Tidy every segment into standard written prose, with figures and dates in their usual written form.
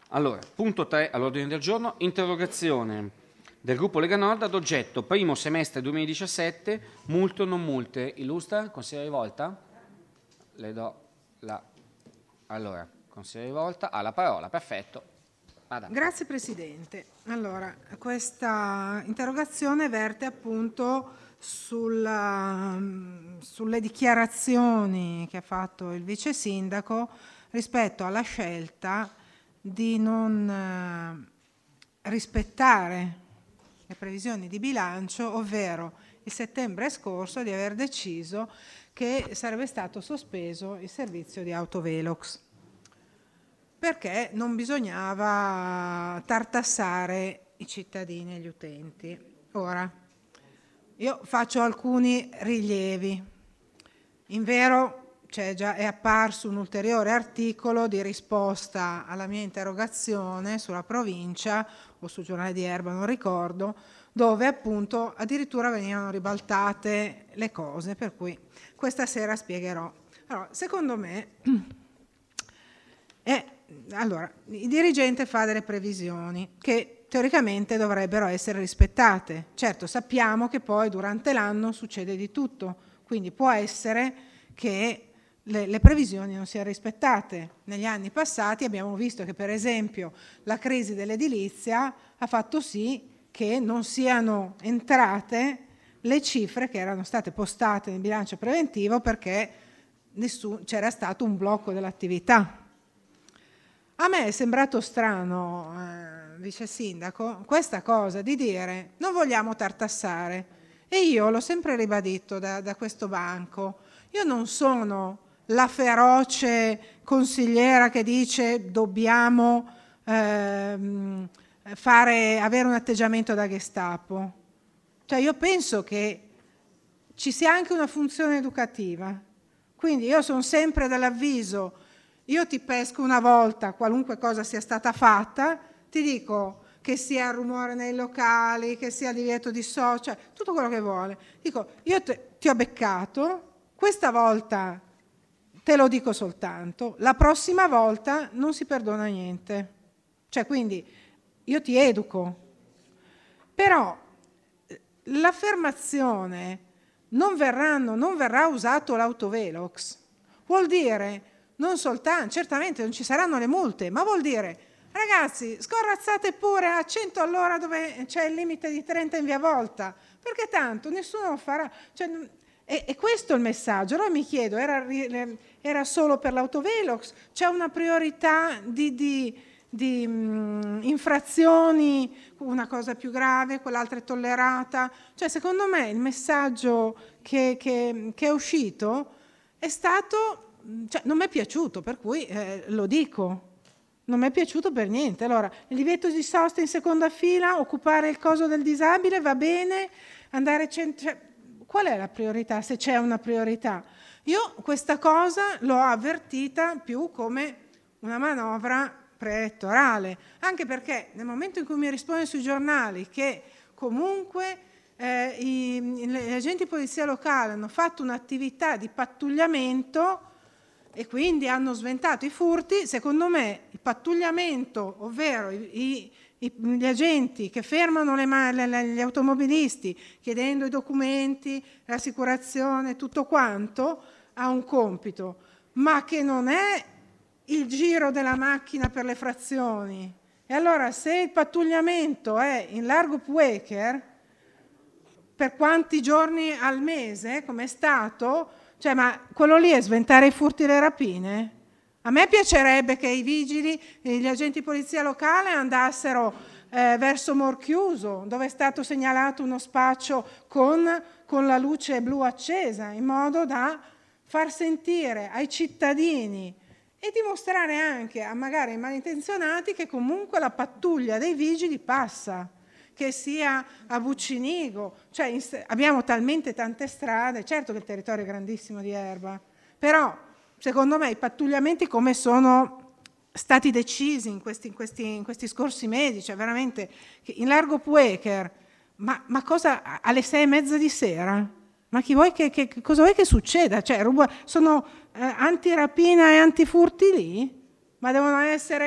Allora, punto 3 all'ordine del giorno, interrogazione del gruppo Lega Nord ad oggetto primo semestre 2017, multe o non multe. Illustra, consigliere Rivolta? Le do la... Allora, consigliere Rivolta ha la parola, perfetto. Vada. Grazie Presidente. Allora, questa interrogazione verte appunto sulle dichiarazioni che ha fatto il vice sindaco rispetto alla scelta di non rispettare le previsioni di bilancio, ovvero il settembre scorso di aver deciso che sarebbe stato sospeso il servizio di autovelox, perché non bisognava tartassare i cittadini e gli utenti. Ora, io faccio alcuni rilievi. Invero è apparso un ulteriore articolo di risposta alla mia interrogazione sulla provincia o sul giornale di Erba, non ricordo, dove appunto addirittura venivano ribaltate le cose, per cui questa sera spiegherò. Allora, secondo me il dirigente fa delle previsioni che teoricamente dovrebbero essere rispettate. Certo, sappiamo che poi durante l'anno succede di tutto, quindi può essere che le previsioni non siano rispettate. Negli anni passati abbiamo visto che, per esempio, la crisi dell'edilizia ha fatto sì che non siano entrate le cifre che erano state postate nel bilancio preventivo perché c'era stato un blocco dell'attività. A me è sembrato strano, vice sindaco, questa cosa di dire non vogliamo tartassare, e io l'ho sempre ribadito da questo banco. Io non sono la feroce consigliera che dice dobbiamo avere un atteggiamento da Gestapo. Cioè io penso che ci sia anche una funzione educativa. Quindi io sono sempre dell'avviso, io ti pesco una volta, qualunque cosa sia stata fatta, ti dico che sia rumore nei locali, che sia divieto di social, tutto quello che vuole. Dico, io ti ho beccato, questa volta te lo dico soltanto, la prossima volta non si perdona niente. Cioè, quindi io ti educo. Però l'affermazione non verrà usato l'autovelox vuol dire non soltanto, certamente non ci saranno le multe, ma vuol dire ragazzi scorrazzate pure a 100 all'ora dove c'è il limite di 30 in via Volta, perché tanto nessuno farà, cioè, è questo il messaggio. Allora mi chiedo, era solo per l'autovelox? C'è una priorità di infrazioni, una cosa più grave, quell'altra è tollerata? Cioè, secondo me il messaggio che è uscito è stato, cioè, non mi è piaciuto, per cui lo dico, non mi è piaciuto per niente. Allora, il divieto di sosta in seconda fila, occupare il coso del disabile, va bene, andare cioè, qual è la priorità, se c'è una priorità? Io questa cosa l'ho avvertita più come una manovra preelettorale, anche perché nel momento in cui mi risponde sui giornali che comunque gli agenti di polizia locale hanno fatto un'attività di pattugliamento e quindi hanno sventato i furti, secondo me il pattugliamento, ovvero gli agenti che fermano gli automobilisti chiedendo i documenti, l'assicurazione, tutto quanto, ha un compito, ma che non è il giro della macchina per le frazioni. E allora se il pattugliamento è in largo Puecher, per quanti giorni al mese, come è stato, cioè, ma quello lì è sventare i furti e le rapine? A me piacerebbe che i vigili e gli agenti di polizia locale andassero verso Morchiuso, dove è stato segnalato uno spaccio con la luce blu accesa, in modo da far sentire ai cittadini e dimostrare anche a magari ai malintenzionati che comunque la pattuglia dei vigili passa, che sia a Buccinigo, cioè abbiamo talmente tante strade, certo che il territorio è grandissimo di Erba, però secondo me i pattugliamenti come sono stati decisi in questi scorsi mesi, cioè veramente in largo Puecher, ma cosa alle 6:30 di sera? Ma cosa vuoi che succeda? Cioè, sono antirapina e antifurti lì? Ma devono essere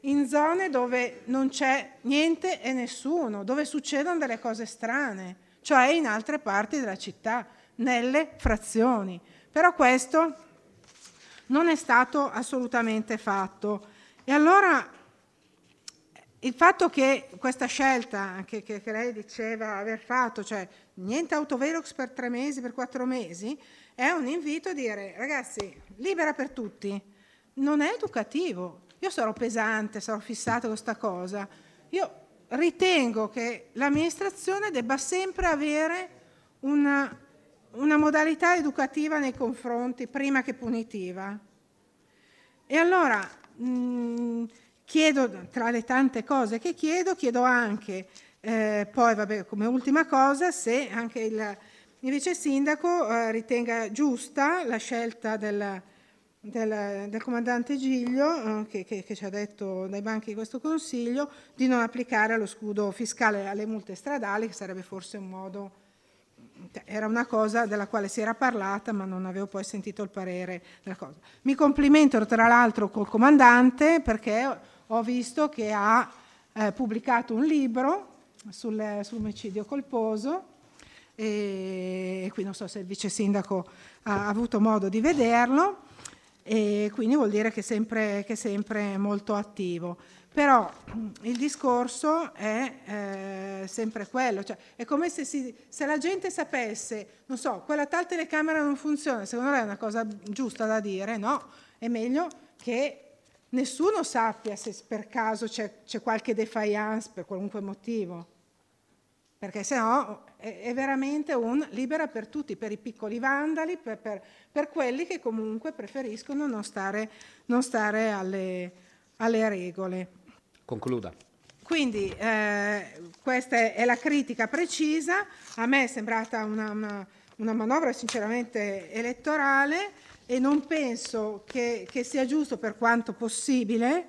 in zone dove non c'è niente e nessuno, dove succedono delle cose strane, cioè in altre parti della città, nelle frazioni. Però questo non è stato assolutamente fatto. E allora il fatto che questa scelta che lei diceva aver fatto, cioè niente autovelox per 3 mesi, per 4 mesi, è un invito a dire: ragazzi, libera per tutti, non è educativo. Io sarò pesante, sarò fissata con questa cosa. Io ritengo che l'amministrazione debba sempre avere una modalità educativa nei confronti prima che punitiva. E allora chiedo, tra le tante cose che chiedo anche, poi vabbè, come ultima cosa, se anche il vice sindaco ritenga giusta la scelta del comandante Giglio, che ci ha detto dai banchi di questo Consiglio, di non applicare lo scudo fiscale alle multe stradali, che sarebbe forse un modo, era una cosa della quale si era parlata, ma non avevo poi sentito il parere della cosa. Mi complimento tra l'altro col comandante, perché ho visto che ha pubblicato un libro sull'omicidio colposo, e qui non so se il vice sindaco ha avuto modo di vederlo, e quindi vuol dire che è sempre molto attivo. Però il discorso è sempre quello, cioè è come se la gente sapesse, non so, quella tal telecamera non funziona, secondo lei è una cosa giusta da dire? No, è meglio che nessuno sappia se per caso c'è qualche defiance per qualunque motivo, perché sennò è veramente un libera per tutti, per i piccoli vandali, per quelli che comunque preferiscono non stare alle regole. Concluda. Quindi questa è la critica precisa. A me è sembrata una manovra sinceramente elettorale, e non penso che sia giusto, per quanto possibile,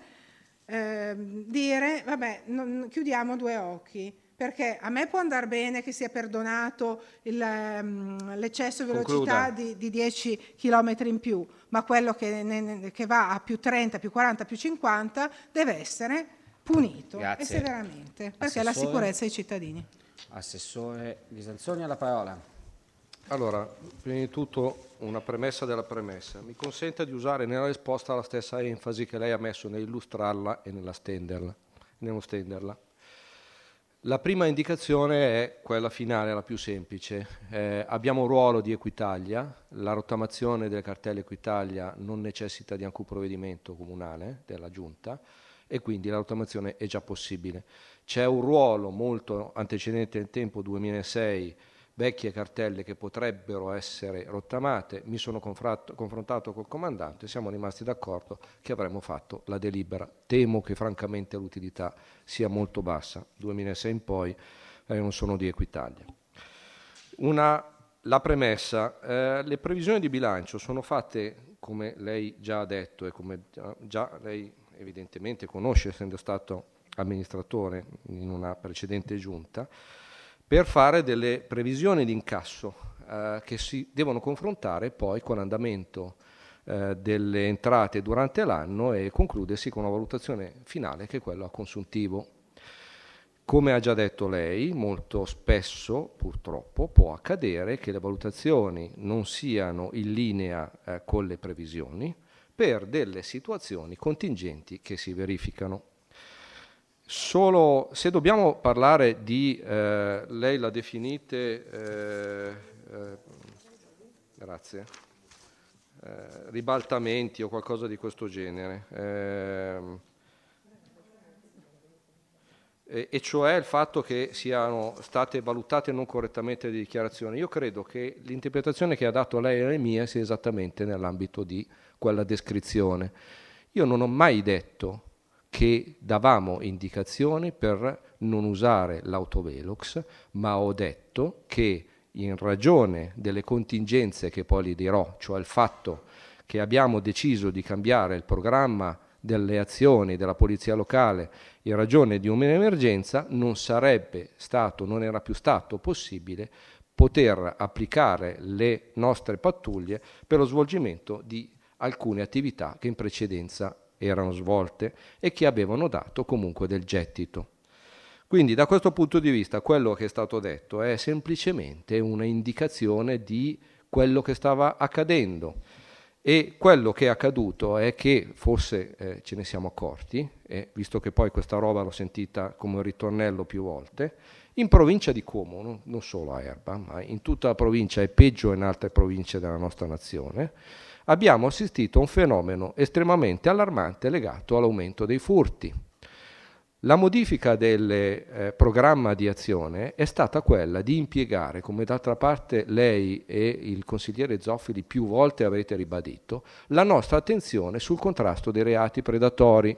dire vabbè, chiudiamo a 2 occhi, perché a me può andare bene che sia perdonato l'eccesso di velocità di 10 km in più, ma quello che va a più 30, più 40, più 50 deve essere punito. Grazie. E severamente, perché è la sicurezza dei cittadini. Assessore Ghisanzoni, alla parola. Allora, prima di tutto una premessa della premessa. Mi consenta di usare nella risposta la stessa enfasi che lei ha messo nell'illustrarla e nello stenderla. La prima indicazione è quella finale, la più semplice. Abbiamo un ruolo di Equitalia, la rottamazione delle cartelle Equitalia non necessita di alcun provvedimento comunale della Giunta, e quindi la rottamazione è già possibile. C'è un ruolo molto antecedente nel tempo, 2006, vecchie cartelle che potrebbero essere rottamate. Mi sono confrontato col comandante, siamo rimasti d'accordo che avremmo fatto la delibera. Temo che francamente l'utilità sia molto bassa, 2006 in poi non sono di Equitalia. La premessa, le previsioni di bilancio sono fatte, come lei già ha detto e come già lei evidentemente conosce, essendo stato amministratore in una precedente giunta, per fare delle previsioni di incasso che si devono confrontare poi con l'andamento delle entrate durante l'anno e concludersi con una valutazione finale che è quella a consuntivo. Come ha già detto lei, molto spesso purtroppo può accadere che le valutazioni non siano in linea con le previsioni per delle situazioni contingenti che si verificano. Solo se dobbiamo parlare di, lei la definite, grazie, ribaltamenti o qualcosa di questo genere, e cioè il fatto che siano state valutate non correttamente le dichiarazioni. Io credo che l'interpretazione che ha dato lei e la mia sia esattamente nell'ambito di quella descrizione. Io non ho mai detto che davamo indicazioni per non usare l'autovelox, ma ho detto che in ragione delle contingenze che poi le dirò, cioè il fatto che abbiamo deciso di cambiare il programma delle azioni della polizia locale in ragione di un'emergenza, non era più stato possibile poter applicare le nostre pattuglie per lo svolgimento di alcune attività che in precedenza erano svolte e che avevano dato comunque del gettito. Quindi da questo punto di vista quello che è stato detto è semplicemente una indicazione di quello che stava accadendo, e quello che è accaduto è che forse ce ne siamo accorti, visto che poi questa roba l'ho sentita come un ritornello più volte, in provincia di Como, non solo a Erba, ma in tutta la provincia e peggio in altre province della nostra nazione, abbiamo assistito a un fenomeno estremamente allarmante legato all'aumento dei furti. La modifica del programma di azione è stata quella di impiegare, come d'altra parte lei e il consigliere Zoffili più volte avete ribadito, la nostra attenzione sul contrasto dei reati predatori.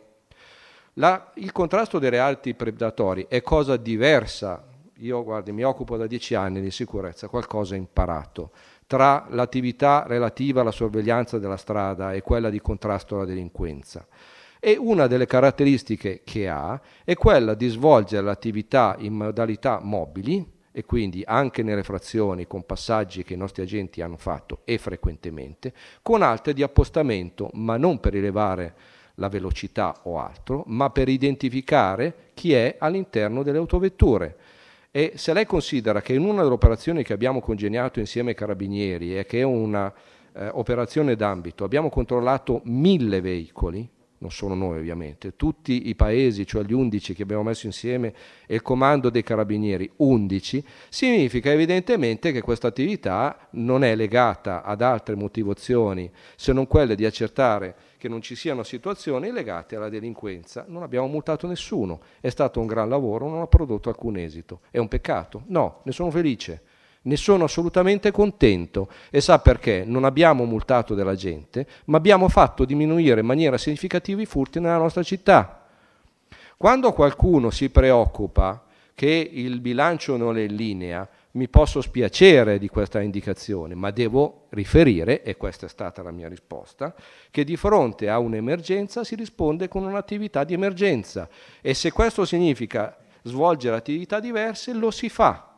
Il contrasto dei reati predatori è cosa diversa. Io, guardi, mi occupo da 10 anni di sicurezza, qualcosa ho imparato. Tra l'attività relativa alla sorveglianza della strada e quella di contrasto alla delinquenza. E una delle caratteristiche che ha è quella di svolgere l'attività in modalità mobili, e quindi anche nelle frazioni con passaggi che i nostri agenti hanno fatto e frequentemente, con alte di appostamento, ma non per rilevare la velocità o altro, ma per identificare chi è all'interno delle autovetture. E se lei considera che in una delle operazioni che abbiamo congegnato insieme ai carabinieri e che è una operazione d'ambito, abbiamo controllato 1000 veicoli, non solo noi ovviamente, tutti i paesi, cioè gli 11 che abbiamo messo insieme e il comando dei carabinieri 11, significa evidentemente che questa attività non è legata ad altre motivazioni se non quelle di accertare che non ci siano situazioni legate alla delinquenza. Non abbiamo multato nessuno, è stato un gran lavoro, non ha prodotto alcun esito. È un peccato? No, ne sono felice. Ne sono assolutamente contento, e sa perché? Non abbiamo multato della gente, ma abbiamo fatto diminuire in maniera significativa i furti nella nostra città. Quando qualcuno si preoccupa che il bilancio non è in linea, mi posso spiacere di questa indicazione, ma devo riferire, e questa è stata la mia risposta, che di fronte a un'emergenza si risponde con un'attività di emergenza, e se questo significa svolgere attività diverse, lo si fa.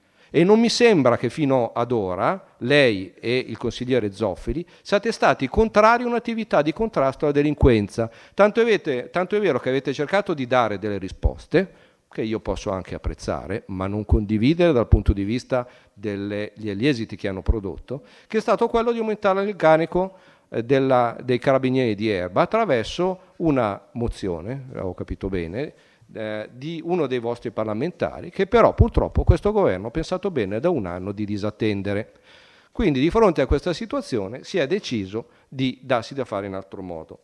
E non mi sembra che fino ad ora lei e il consigliere Zoffili siate stati contrari a un'attività di contrasto alla delinquenza. Tanto è vero che avete cercato di dare delle risposte, che io posso anche apprezzare, ma non condividere dal punto di vista degli esiti che hanno prodotto, che è stato quello di aumentare l'organico dei carabinieri di Erba attraverso una mozione, ho capito bene, di uno dei vostri parlamentari, che però purtroppo questo governo ha pensato bene da un anno di disattendere. Quindi di fronte a questa situazione si è deciso di darsi da fare in altro modo,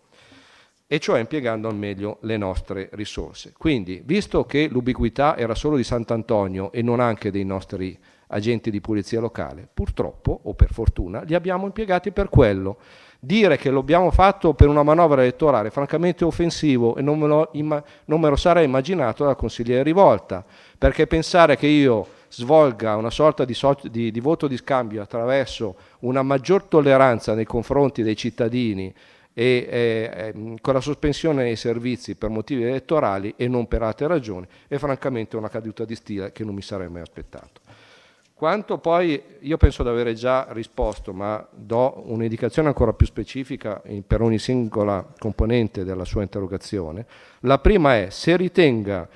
e cioè impiegando al meglio le nostre risorse. Quindi, visto che l'ubiquità era solo di Sant'Antonio e non anche dei nostri agenti di polizia locale, purtroppo, o per fortuna, li abbiamo impiegati per quello. Dire che lo abbiamo fatto per una manovra elettorale è francamente offensivo, e non me lo sarei immaginato dal consigliere Rivolta, perché pensare che io svolga una sorta di voto di scambio attraverso una maggior tolleranza nei confronti dei cittadini e con la sospensione dei servizi per motivi elettorali e non per altre ragioni è francamente una caduta di stile che non mi sarei mai aspettato. Quanto poi, io penso di avere già risposto, ma do un'indicazione ancora più specifica per ogni singola componente della sua interrogazione. La prima è: se ritengano,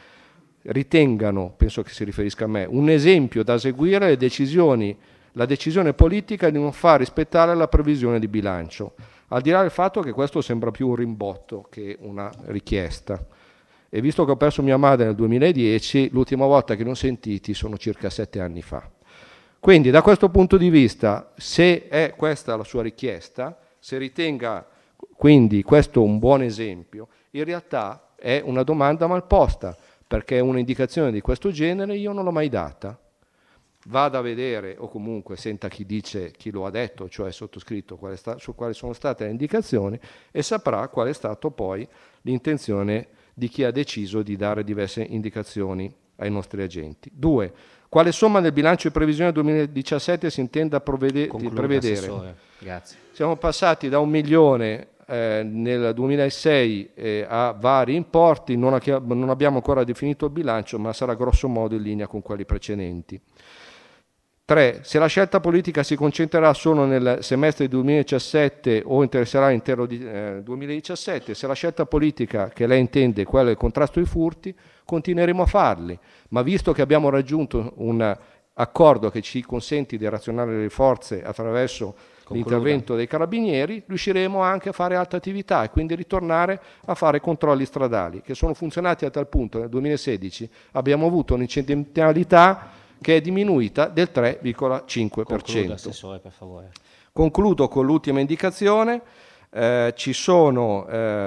penso che si riferisca a me, un esempio da seguire la decisione politica di non far rispettare la previsione di bilancio, al di là del fatto che questo sembra più un rimbotto che una richiesta. E visto che ho perso mia madre nel 2010, l'ultima volta che l'ho sentiti sono circa 7 anni fa. Quindi da questo punto di vista, se è questa la sua richiesta, se ritenga quindi questo un buon esempio, in realtà è una domanda mal posta, perché un'indicazione di questo genere io non l'ho mai data. Vada a vedere, o comunque senta chi lo ha detto, cioè sottoscritto, su quali sono state le indicazioni, e saprà qual è stato poi l'intenzione di chi ha deciso di dare diverse indicazioni ai nostri agenti. 2. Quale somma del bilancio di previsione 2017 si intenda prevedere? Grazie. Siamo passati da 1 milione nel 2006 a vari importi, non abbiamo ancora definito il bilancio, ma sarà grosso modo in linea con quelli precedenti. 3. Se la scelta politica si concentrerà solo nel semestre 2017 o interesserà l'intero 2017, se la scelta politica che lei intende è quella del contrasto ai furti, continueremo a farli. Ma visto che abbiamo raggiunto un accordo che ci consente di razionare le forze attraverso l'intervento dei carabinieri, riusciremo anche a fare altre attività e quindi ritornare a fare controlli stradali, che sono funzionati a tal punto nel 2016 abbiamo avuto un'incidentalità che è diminuita del 3,5%. Concluda, Assessore, per favore. Concludo con l'ultima indicazione. Ci sono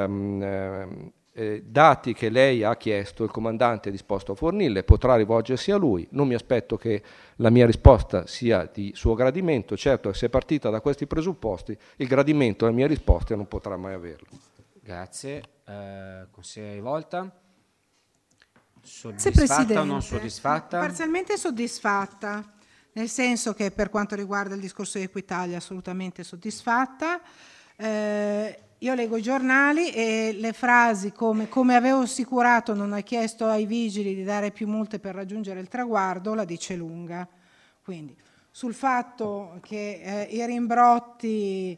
dati che lei ha chiesto, il comandante è disposto a fornirle, potrà rivolgersi a lui. Non mi aspetto che la mia risposta sia di suo gradimento, certo se è partita da questi presupposti il gradimento delle mie risposte non potrà mai averlo. Grazie. Consigliere Rivolta? Soddisfatta o non soddisfatta? Parzialmente soddisfatta, nel senso che per quanto riguarda il discorso di Equitalia assolutamente soddisfatta. Io leggo i giornali e le frasi come avevo assicurato non ha chiesto ai vigili di dare più multe per raggiungere il traguardo la dice lunga. Quindi sul fatto che i rimbrotti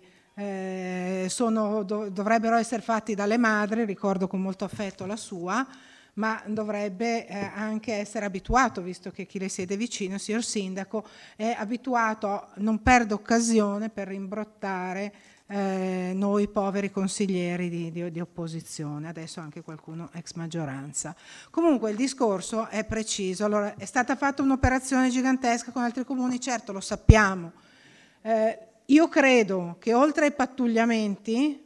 dovrebbero essere fatti dalle madri, ricordo con molto affetto la sua, ma dovrebbe anche essere abituato, visto che chi le siede vicino, signor Sindaco, è abituato, non perde occasione per rimbrottare noi poveri consiglieri di opposizione, adesso anche qualcuno ex maggioranza. Comunque il discorso è preciso. Allora, è stata fatta un'operazione gigantesca con altri comuni, certo lo sappiamo. Io credo che oltre ai pattugliamenti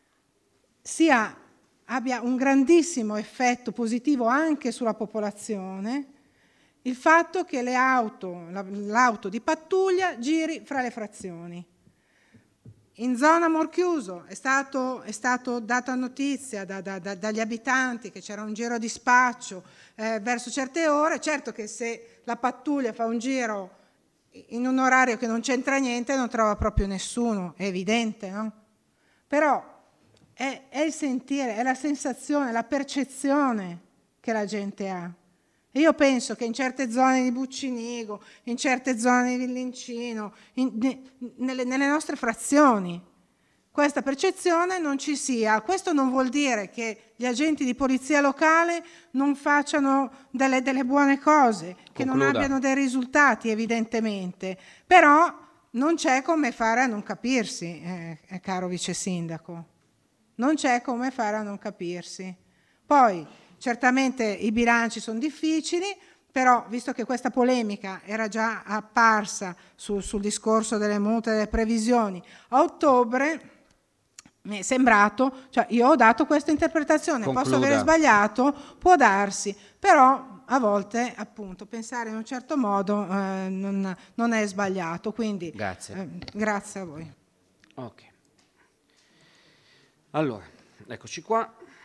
abbia un grandissimo effetto positivo anche sulla popolazione il fatto che l'auto di pattuglia giri fra le frazioni. In zona Morchiuso è stato data notizia dagli abitanti che c'era un giro di spaccio verso certe ore. Certo che se la pattuglia fa un giro in un orario che non c'entra niente non trova proprio nessuno, è evidente, no? Però è il sentire, è la sensazione, la percezione che la gente ha. E io penso che in certe zone di Buccinigo, in certe zone di Villincino, nelle nostre frazioni, questa percezione non ci sia. Questo non vuol dire che gli agenti di polizia locale non facciano delle buone cose, che non abbiano dei risultati evidentemente, però non c'è come fare a non capirsi, caro vice sindaco. Non c'è come fare a non capirsi. Poi, certamente i bilanci sono difficili, però visto che questa polemica era già apparsa sul discorso delle multe e delle previsioni, a ottobre mi è sembrato, cioè io ho dato questa interpretazione, posso aver sbagliato, può darsi, però a volte appunto pensare in un certo modo non è sbagliato, quindi grazie a voi. Ok. Allora, eccoci qua.